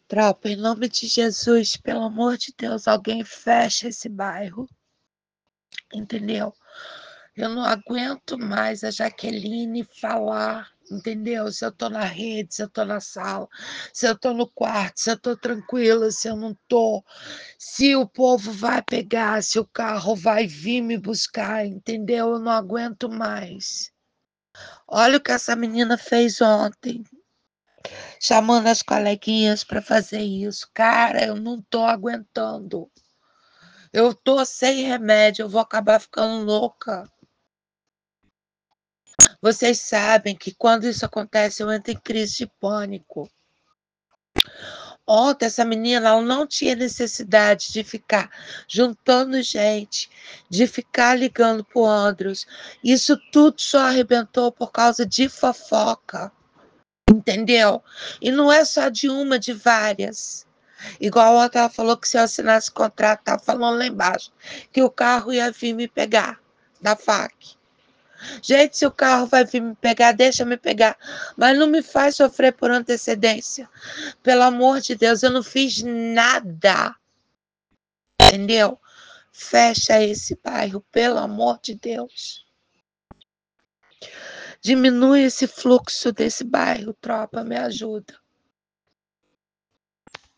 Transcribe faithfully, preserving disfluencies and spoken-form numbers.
Tropa, em nome de Jesus, pelo amor de Deus, alguém fecha esse bairro. Entendeu? Eu não aguento mais a Jaqueline falar, entendeu? Se eu tô na rede, se eu tô na sala, se eu tô no quarto, se eu tô tranquila, se eu não tô, se o povo vai pegar, se o carro vai vir me buscar, entendeu? Eu não aguento mais. Olha o que essa menina fez ontem, chamando as coleguinhas para fazer isso. Cara, eu não tô aguentando. Eu tô sem remédio, eu vou acabar ficando louca. Vocês sabem que quando isso acontece, eu entro em crise de pânico. Ontem, essa menina ela não tinha necessidade de ficar juntando gente, de ficar ligando pro Andros. Isso tudo só arrebentou por causa de fofoca. Entendeu? E não é só de uma, de várias. Igual ontem ela falou que se eu assinasse contrato, estava falando lá embaixo, que o carro ia vir me pegar, da F A C. Gente, se o carro vai vir me pegar, deixa me pegar. Mas não me faz sofrer por antecedência. Pelo amor de Deus, eu não fiz nada. Entendeu? Fecha esse bairro, pelo amor de Deus. Diminui esse fluxo desse bairro, tropa, me ajuda.